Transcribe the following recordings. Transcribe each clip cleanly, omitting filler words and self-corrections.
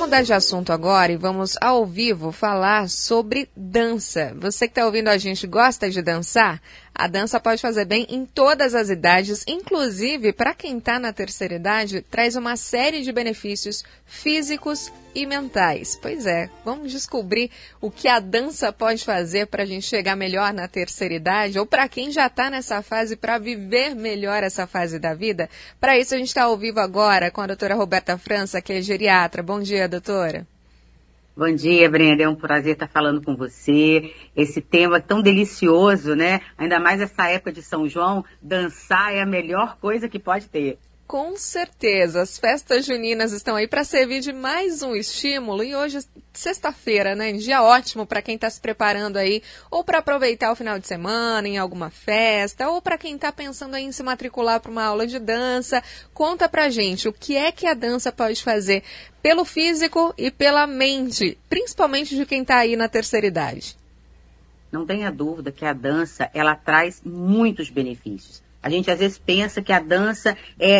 mudar de assunto agora e vamos ao vivo falar sobre dança. Você que está ouvindo a gente gosta de dançar? A dança pode fazer bem em todas as idades, inclusive para quem está na terceira idade, traz uma série de benefícios físicos e mentais. Pois é, vamos descobrir o que a dança pode fazer para a gente chegar melhor na terceira idade, ou para quem já está nessa fase, para viver melhor essa fase da vida. Para isso a gente está ao vivo agora com a doutora Roberta França, que é geriatra. Bom dia, doutora. Bom dia, Brenda. É um prazer estar falando com você. Esse tema tão delicioso, né? Ainda mais essa época de São João, dançar é a melhor coisa que pode ter. Com certeza, as festas juninas estão aí para servir de mais um estímulo e hoje, sexta-feira, né, dia ótimo para quem está se preparando aí ou para aproveitar o final de semana em alguma festa ou para quem está pensando aí em se matricular para uma aula de dança. Conta pra gente o que é que a dança pode fazer pelo físico e pela mente, principalmente de quem está aí na terceira idade. Não tenha dúvida que a dança, ela traz muitos benefícios. A gente às vezes pensa que a dança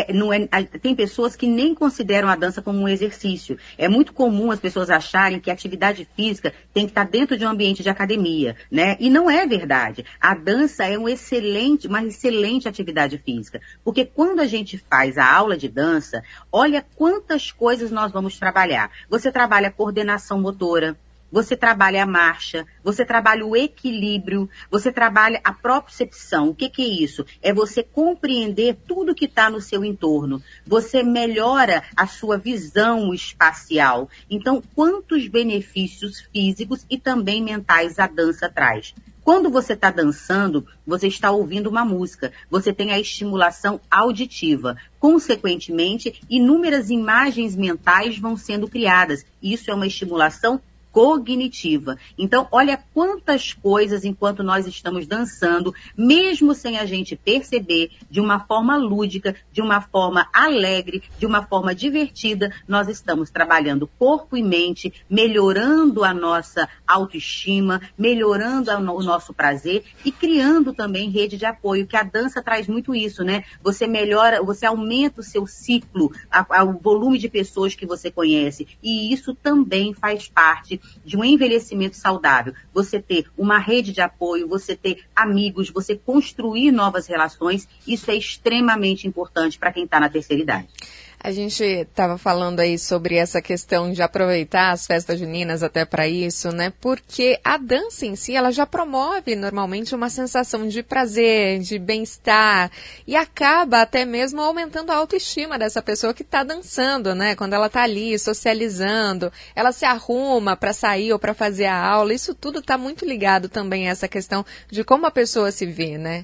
tem pessoas que nem consideram a dança como um exercício. É muito comum as pessoas acharem que a atividade física tem que estar dentro de um ambiente de academia, né? E não é verdade. A dança é uma excelente atividade física. Porque quando a gente faz a aula de dança, olha quantas coisas nós vamos trabalhar. Você trabalha coordenação motora, você trabalha a marcha, você trabalha o equilíbrio, você trabalha a propriocepção. O que é isso? É você compreender tudo que está no seu entorno. Você melhora a sua visão espacial. Então, quantos benefícios físicos e também mentais a dança traz? Quando você está dançando, você está ouvindo uma música. Você tem a estimulação auditiva. Consequentemente, inúmeras imagens mentais vão sendo criadas. Isso é uma estimulação cognitiva. Então, olha quantas coisas enquanto nós estamos dançando, mesmo sem a gente perceber, de uma forma lúdica, de uma forma alegre, de uma forma divertida, nós estamos trabalhando corpo e mente, melhorando a nossa autoestima, melhorando o nosso prazer e criando também rede de apoio, que a dança traz muito isso, né? Você melhora, você aumenta o seu ciclo, o volume de pessoas que você conhece, e isso também faz parte de um envelhecimento saudável. Você ter uma rede de apoio, você ter amigos, você construir novas relações, isso é extremamente importante para quem está na terceira idade. A gente estava falando aí sobre essa questão de aproveitar as festas juninas até para isso, né? Porque a dança em si, ela já promove normalmente uma sensação de prazer, de bem-estar e acaba até mesmo aumentando a autoestima dessa pessoa que está dançando, né? Quando ela está ali socializando, ela se arruma para sair ou para fazer a aula, isso tudo está muito ligado também a essa questão de como a pessoa se vê, né?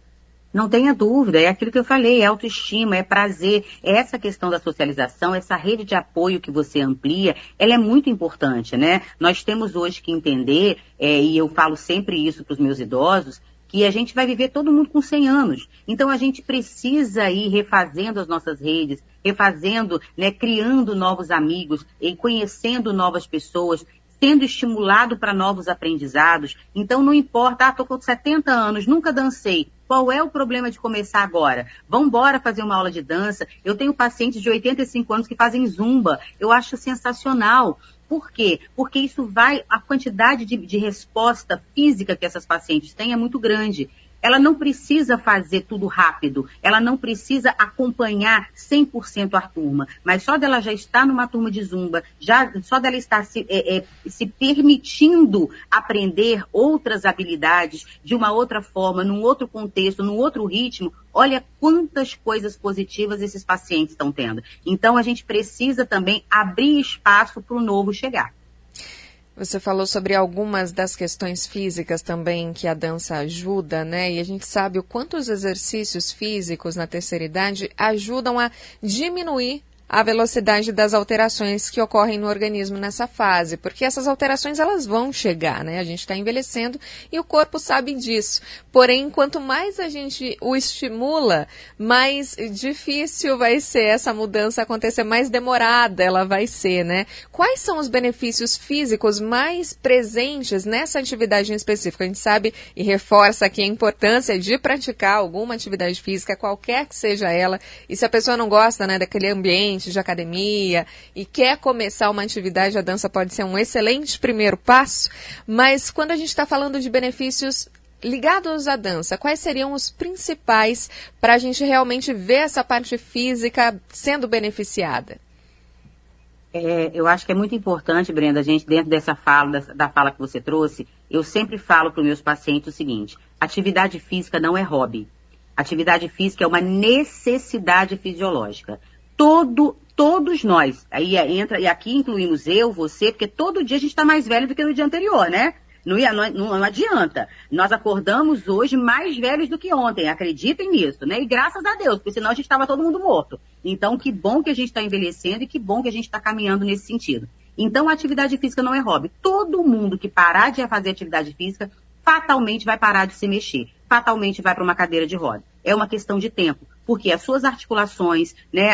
Não tenha dúvida, é aquilo que eu falei, é autoestima, é prazer, é essa questão da socialização, essa rede de apoio que você amplia, ela é muito importante, né? Nós temos hoje que entender, e eu falo sempre isso para os meus idosos, que a gente vai viver todo mundo com 100 anos. Então a gente precisa ir refazendo as nossas redes, refazendo, né, criando novos amigos, e conhecendo novas pessoas, sendo estimulado para novos aprendizados. Então não importa, estou com 70 anos, nunca dancei. Qual é o problema de começar agora? Vamos embora fazer uma aula de dança. Eu tenho pacientes de 85 anos que fazem zumba. Eu acho sensacional. Por quê? Porque a quantidade de resposta física que essas pacientes têm é muito grande. Ela não precisa fazer tudo rápido, ela não precisa acompanhar 100% a turma, mas só dela já estar numa turma de zumba, só dela estar se permitindo aprender outras habilidades de uma outra forma, num outro contexto, num outro ritmo, olha quantas coisas positivas esses pacientes estão tendo. Então a gente precisa também abrir espaço para o novo chegar. Você falou sobre algumas das questões físicas também que a dança ajuda, né? E a gente sabe o quanto os exercícios físicos na terceira idade ajudam a diminuir a velocidade das alterações que ocorrem no organismo nessa fase, porque essas alterações elas vão chegar, né? A gente está envelhecendo e o corpo sabe disso. Porém, quanto mais a gente o estimula, mais difícil vai ser essa mudança acontecer, mais demorada ela vai ser, né? Quais são os benefícios físicos mais presentes nessa atividade em específico? A gente sabe e reforça aqui a importância de praticar alguma atividade física, qualquer que seja ela, e se a pessoa não gosta, né, daquele ambiente, iniciante de academia e quer começar uma atividade, a dança pode ser um excelente primeiro passo, mas quando a gente está falando de benefícios ligados à dança, quais seriam os principais para a gente realmente ver essa parte física sendo beneficiada? Eu acho que é muito importante, Brenda, a gente, dentro dessa fala, da fala que você trouxe, eu sempre falo para os meus pacientes o seguinte: atividade física não é hobby. Atividade física é uma necessidade fisiológica. Todos nós, aí entra, e aqui incluímos eu, você, porque todo dia a gente está mais velho do que no dia anterior, né? Não adianta. Nós acordamos hoje mais velhos do que ontem, acreditem nisso, né? E graças a Deus, porque senão a gente estava todo mundo morto. Então, que bom que a gente está envelhecendo e que bom que a gente está caminhando nesse sentido. Então, a atividade física não é hobby. Todo mundo que parar de fazer atividade física, fatalmente vai parar de se mexer. Fatalmente vai para uma cadeira de roda. É uma questão de tempo, porque as suas articulações, né,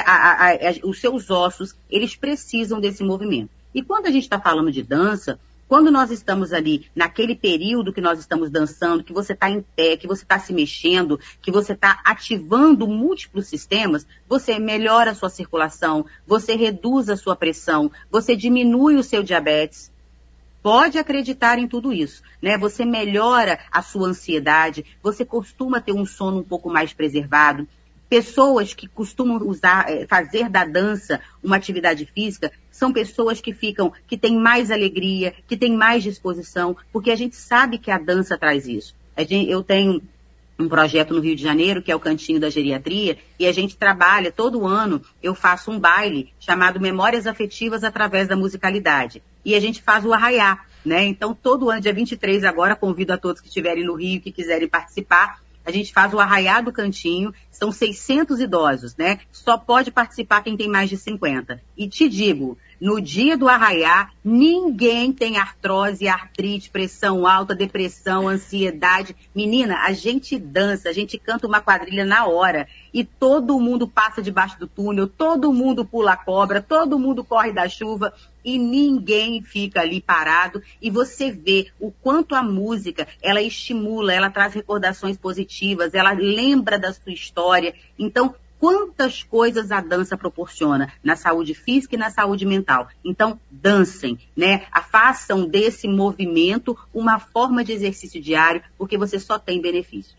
os seus ossos, eles precisam desse movimento. E quando a gente está falando de dança, quando nós estamos ali, naquele período que nós estamos dançando, que você está em pé, que você está se mexendo, que você está ativando múltiplos sistemas, você melhora a sua circulação, você reduz a sua pressão, você diminui o seu diabetes. Pode acreditar em tudo isso, né? Você melhora a sua ansiedade, você costuma ter um sono um pouco mais preservado. Pessoas que costumam fazer da dança uma atividade física são pessoas que têm mais alegria, que têm mais disposição, porque a gente sabe que a dança traz isso. Eu tenho um projeto no Rio de Janeiro, que é o Cantinho da Geriatria, e a gente trabalha, todo ano, eu faço um baile chamado Memórias Afetivas através da Musicalidade. E a gente faz o arraiá, né? Então, todo ano, dia 23 agora, convido a todos que estiverem no Rio, que quiserem participar, a gente faz o arraiá do Cantinho, são 600 idosos, né? Só pode participar quem tem mais de 50. E te digo, no dia do arraiá, ninguém tem artrose, artrite, pressão alta, depressão, ansiedade. Menina, a gente dança, a gente canta uma quadrilha na hora e todo mundo passa debaixo do túnel, todo mundo pula a cobra, todo mundo corre da chuva e ninguém fica ali parado. E você vê o quanto a música, ela estimula, ela traz recordações positivas, ela lembra da sua história. Então, quantas coisas a dança proporciona na saúde física e na saúde mental. Então, dancem, né? Façam desse movimento uma forma de exercício diário, porque você só tem benefício.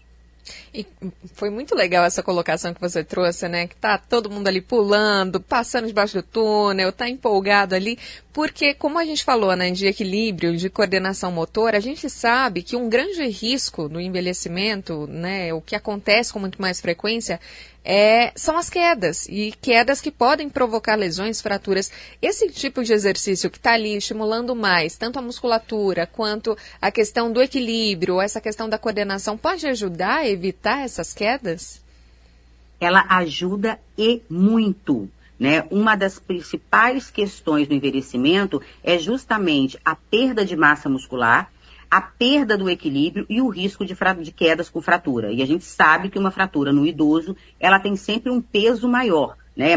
E foi muito legal essa colocação que você trouxe, né? Que tá todo mundo ali pulando, passando debaixo do túnel, tá empolgado ali, porque como a gente falou, né, de equilíbrio, de coordenação motora, a gente sabe que um grande risco no envelhecimento, né, o que acontece com muito mais frequência, são as quedas, e quedas que podem provocar lesões, fraturas. Esse tipo de exercício que está ali estimulando mais, tanto a musculatura quanto a questão do equilíbrio, essa questão da coordenação, pode ajudar a evitar essas quedas? Ela ajuda e muito, né? Uma das principais questões do envelhecimento é justamente a perda de massa muscular, a perda do equilíbrio e o risco de quedas com fratura. E a gente sabe que uma fratura no idoso, ela tem sempre um peso maior, né?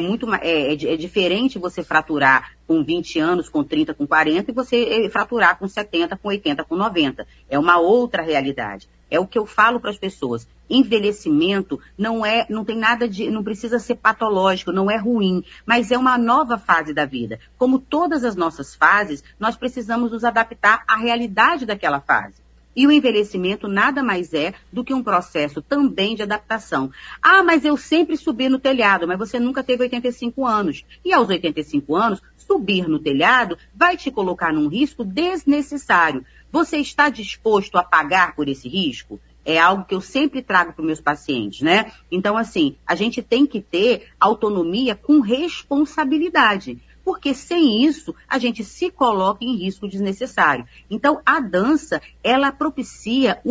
É diferente você fraturar com 20 anos, com 30, com 40 e você fraturar com 70, com 80, com 90. É uma outra realidade. É o que eu falo para as pessoas. Envelhecimento não tem nada não precisa ser patológico, não é ruim, mas é uma nova fase da vida. Como todas as nossas fases, nós precisamos nos adaptar à realidade daquela fase. E o envelhecimento nada mais é do que um processo também de adaptação. Ah, mas eu sempre subi no telhado, mas você nunca teve 85 anos. E aos 85 anos, subir no telhado vai te colocar num risco desnecessário. Você está disposto a pagar por esse risco? É algo que eu sempre trago para os meus pacientes, né? Então, assim, a gente tem que ter autonomia com responsabilidade. Porque sem isso, a gente se coloca em risco desnecessário. Então, a dança, ela propicia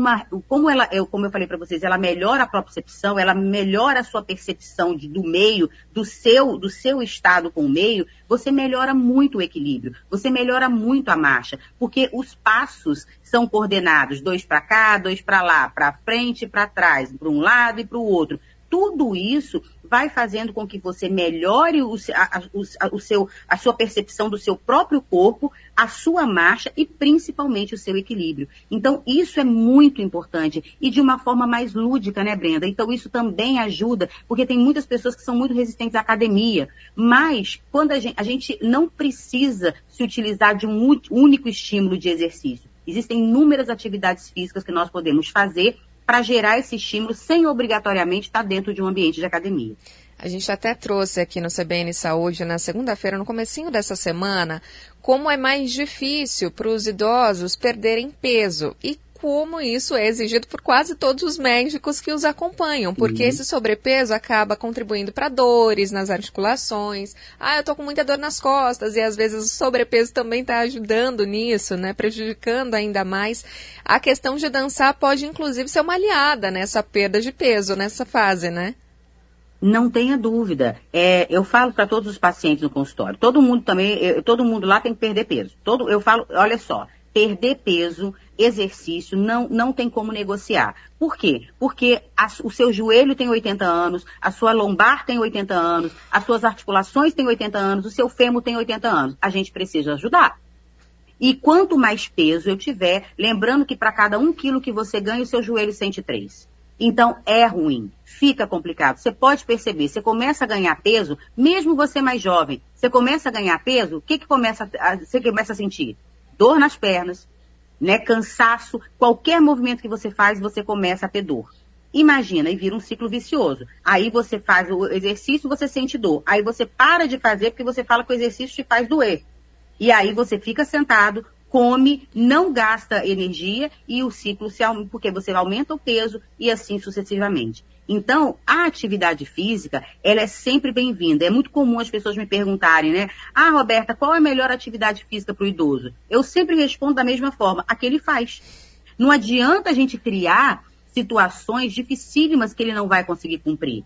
como eu falei para vocês, ela melhora a propriocepção, ela melhora a sua percepção do meio, do seu estado com o meio, você melhora muito o equilíbrio, você melhora muito a marcha, porque os passos são coordenados, 2 para cá, 2 para lá, para frente e para trás, para um lado e para o outro. Tudo isso vai fazendo com que você melhore a sua percepção do seu próprio corpo, a sua marcha e principalmente o seu equilíbrio. Então, isso é muito importante e de uma forma mais lúdica, né, Brenda? Então, isso também ajuda, porque tem muitas pessoas que são muito resistentes à academia, mas quando a gente não precisa se utilizar de um único estímulo de exercício. Existem inúmeras atividades físicas que nós podemos fazer para gerar esse estímulo sem obrigatoriamente estar dentro de um ambiente de academia. A gente até trouxe aqui no CBN Saúde, na segunda-feira, no comecinho dessa semana, como é mais difícil para os idosos perderem peso e como isso é exigido por quase todos os médicos que os acompanham, porque esse sobrepeso acaba contribuindo para dores nas articulações. Eu tô com muita dor nas costas e às vezes o sobrepeso também está ajudando nisso, né, prejudicando ainda mais. A questão de dançar pode inclusive ser uma aliada nessa perda de peso, nessa fase, né? Não tenha dúvida. Eu falo para todos os pacientes no consultório, todo mundo lá tem que perder peso. Eu falo, olha só, perder peso, exercício, não tem como negociar. Por quê? Porque o seu joelho tem 80 anos, a sua lombar tem 80 anos, as suas articulações têm 80 anos, o seu fêmur tem 80 anos. A gente precisa ajudar. E quanto mais peso eu tiver, lembrando que para cada 1 quilo que você ganha, o seu joelho sente 3. Então, é ruim, fica complicado. Você pode perceber, você começa a ganhar peso, mesmo você mais jovem, você começa a ganhar peso, o que você começa a sentir? Dor nas pernas, né, cansaço, qualquer movimento que você faz, você começa a ter dor. Imagina, e vira um ciclo vicioso. Aí você faz o exercício, você sente dor. Aí você para de fazer porque você fala que o exercício te faz doer. E aí você fica sentado, come, não gasta energia e o ciclo porque você aumenta o peso e assim sucessivamente. Então, a atividade física, ela é sempre bem-vinda. É muito comum as pessoas me perguntarem, né? Roberta, qual é a melhor atividade física para o idoso? Eu sempre respondo da mesma forma, a que ele faz. Não adianta a gente criar situações dificílimas que ele não vai conseguir cumprir.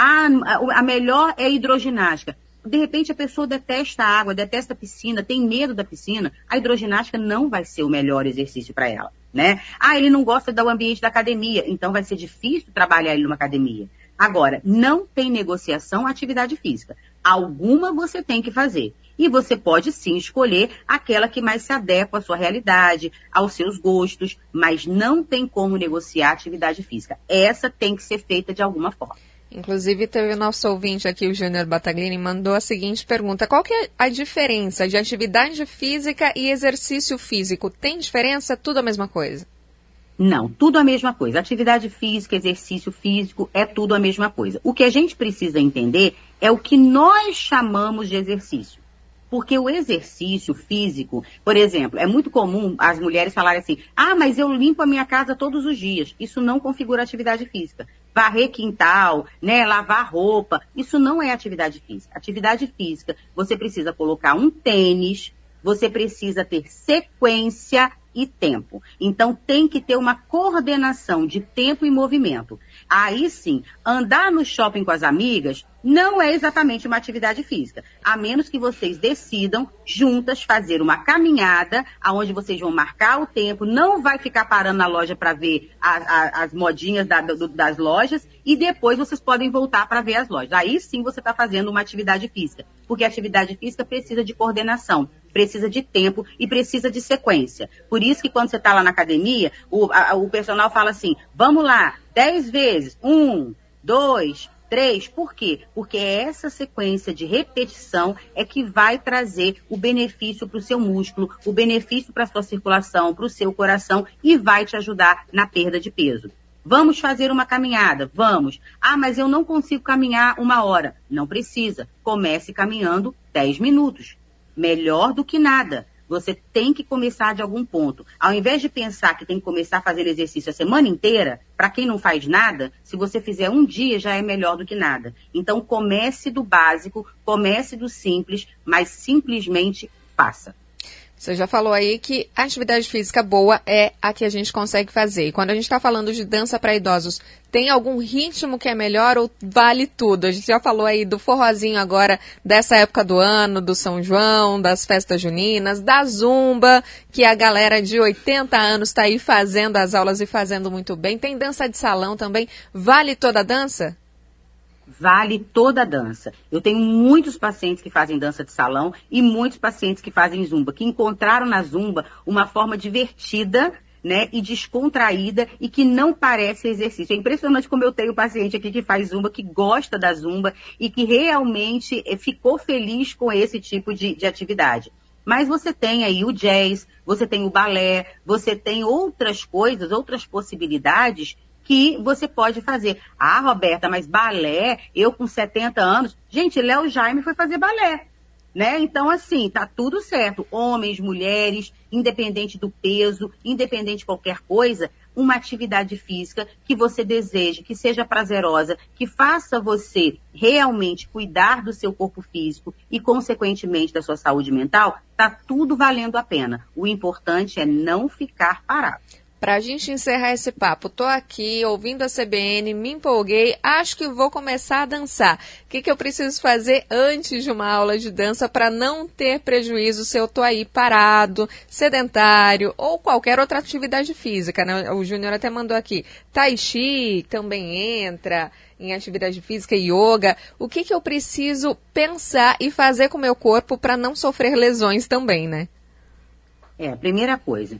A melhor é a hidroginástica. De repente a pessoa detesta a água, detesta a piscina, tem medo da piscina, a hidroginástica não vai ser o melhor exercício para ela, né? Ele não gosta do ambiente da academia, então vai ser difícil trabalhar ele numa academia. Agora, não tem negociação atividade física. Alguma você tem que fazer. E você pode sim escolher aquela que mais se adequa à sua realidade, aos seus gostos, mas não tem como negociar atividade física. Essa tem que ser feita de alguma forma. Inclusive, teve o nosso ouvinte aqui, o Júnior Battaglini, mandou a seguinte pergunta. Qual que é a diferença de atividade física e exercício físico? Tem diferença? Tudo a mesma coisa? Não, tudo a mesma coisa. Atividade física, exercício físico, é tudo a mesma coisa. O que a gente precisa entender é o que nós chamamos de exercício. Porque o exercício físico, por exemplo, é muito comum as mulheres falarem assim, mas eu limpo a minha casa todos os dias. Isso não configura atividade física. Varrer quintal, né, lavar roupa, isso não é atividade física. Atividade física, você precisa colocar um tênis, você precisa ter sequência e tempo. Então, tem que ter uma coordenação de tempo e movimento. Aí sim, andar no shopping com as amigas não é exatamente uma atividade física, a menos que vocês decidam juntas fazer uma caminhada, onde vocês vão marcar o tempo, não vai ficar parando na loja para ver as modinhas das lojas, e depois vocês podem voltar para ver as lojas. Aí sim você está fazendo uma atividade física, porque a atividade física precisa de coordenação, precisa de tempo e precisa de sequência. Por isso que quando você está lá na academia, o personal fala assim, vamos lá, 10 vezes, 1, 2, 3, por quê? Porque essa sequência de repetição é que vai trazer o benefício para o seu músculo, o benefício para a sua circulação, para o seu coração e vai te ajudar na perda de peso. Vamos fazer uma caminhada? Vamos. Mas eu não consigo caminhar 1 hora. Não precisa. Comece caminhando 10 minutos. Melhor do que nada. Você tem que começar de algum ponto. Ao invés de pensar que tem que começar a fazer exercício a semana inteira, para quem não faz nada, se você fizer um dia já é melhor do que nada. Então comece do básico, comece do simples, mas simplesmente faça. Você já falou aí que a atividade física boa é a que a gente consegue fazer. E quando a gente está falando de dança para idosos, tem algum ritmo que é melhor ou vale tudo? A gente já falou aí do forrozinho agora, dessa época do ano, do São João, das festas juninas, da zumba, que a galera de 80 anos está aí fazendo as aulas e fazendo muito bem. Tem dança de salão também. Vale toda a dança? vale toda a dança. Eu tenho muitos pacientes que fazem dança de salão e muitos pacientes que fazem zumba, que encontraram na zumba uma forma divertida, né, e descontraída e que não parece exercício. É impressionante como eu tenho paciente aqui que faz zumba, que gosta da zumba e que realmente ficou feliz com esse tipo de atividade. Mas você tem aí o jazz, você tem o balé, você tem outras coisas, outras possibilidades que você pode fazer. Ah, Roberta, mas balé, eu com 70 anos... Gente, Léo Jaime foi fazer balé, né? Então, assim, tá tudo certo. Homens, mulheres, independente do peso, independente de qualquer coisa, uma atividade física que você deseje, que seja prazerosa, que faça você realmente cuidar do seu corpo físico e, consequentemente, da sua saúde mental, tá tudo valendo a pena. O importante é não ficar parado. Para a gente encerrar esse papo, tô aqui ouvindo a CBN, me empolguei, acho que vou começar a dançar. O que eu preciso fazer antes de uma aula de dança para não ter prejuízo se eu tô aí parado, sedentário ou qualquer outra atividade física, né? O Júnior até mandou aqui, Tai Chi também entra em atividade física, yoga. O que eu preciso pensar e fazer com o meu corpo para não sofrer lesões também, né? Primeira coisa.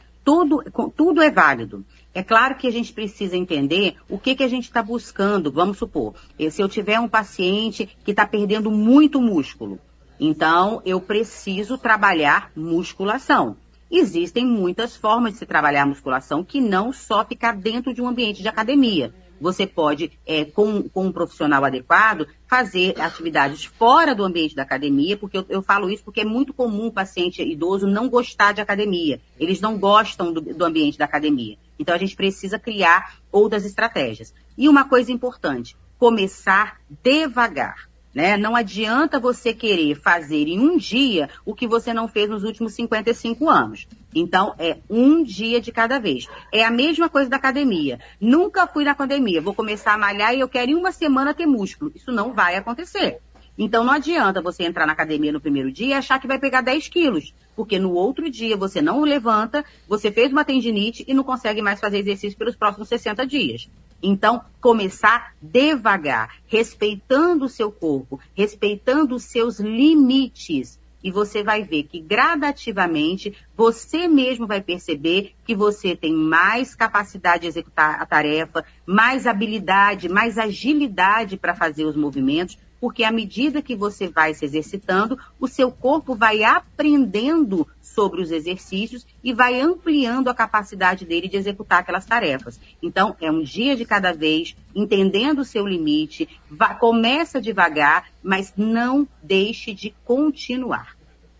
Tudo é válido. É claro que a gente precisa entender o que a gente está buscando. Vamos supor, se eu tiver um paciente que está perdendo muito músculo, então eu preciso trabalhar musculação. Existem muitas formas de se trabalhar musculação que não só ficar dentro de um ambiente de academia. Você pode, com um profissional adequado, fazer atividades fora do ambiente da academia, porque eu falo isso porque é muito comum o paciente idoso não gostar de academia. Eles não gostam do ambiente da academia. Então, a gente precisa criar outras estratégias. E uma coisa importante, começar devagar. Né? Não adianta você querer fazer em um dia o que você não fez nos últimos 55 anos. Então, é um dia de cada vez. É a mesma coisa da academia. Nunca fui na academia, vou começar a malhar e eu quero em uma semana ter músculo. Isso não vai acontecer. Então, não adianta você entrar na academia no primeiro dia e achar que vai pegar 10 quilos. Porque no outro dia você não levanta, você fez uma tendinite e não consegue mais fazer exercício pelos próximos 60 dias. Então, começar devagar, respeitando o seu corpo, respeitando os seus limites. E você vai ver que gradativamente você mesmo vai perceber que você tem mais capacidade de executar a tarefa, mais habilidade, mais agilidade para fazer os movimentos, porque à medida que você vai se exercitando, o seu corpo vai aprendendo sobre os exercícios e vai ampliando a capacidade dele de executar aquelas tarefas. Então, é um dia de cada vez, entendendo o seu limite, começa devagar, mas não deixe de continuar.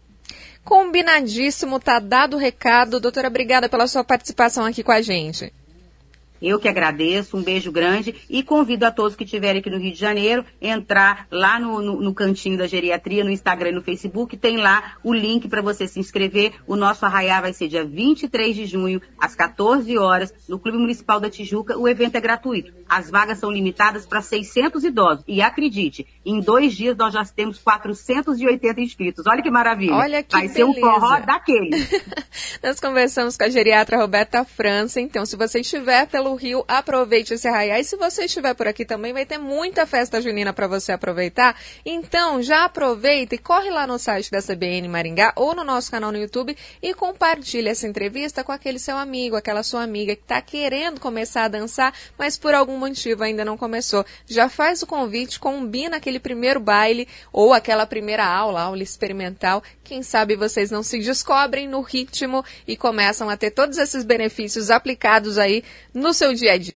Combinadíssimo, tá dado o recado. Doutora, obrigada pela sua participação aqui com a gente. Eu que agradeço, um beijo grande e convido a todos que estiverem aqui no Rio de Janeiro entrar lá no cantinho da geriatria, no Instagram e no Facebook, tem lá o link para você se inscrever. O nosso arraiá vai ser dia 23 de junho, às 14 horas, no Clube Municipal da Tijuca. O evento é gratuito. As vagas são limitadas para 600 idosos. E acredite, em 2 dias nós já temos 480 inscritos. Olha que maravilha. Olha que vai ser um forró daquele. Nós conversamos com a geriatra Roberta França. Então, se você estiver pelo Rio, aproveite esse arraiá. E se você estiver por aqui também, vai ter muita festa junina para você aproveitar. Então, já aproveita e corre lá no site da CBN Maringá ou no nosso canal no YouTube e compartilha essa entrevista com aquele seu amigo, aquela sua amiga que está querendo começar a dançar, mas por algum motivo ainda não começou. Já faz o convite, combina aquele primeiro baile ou aquela primeira aula experimental. Quem sabe vocês não se descobrem no ritmo e começam a ter todos esses benefícios aplicados aí no seu dia a dia.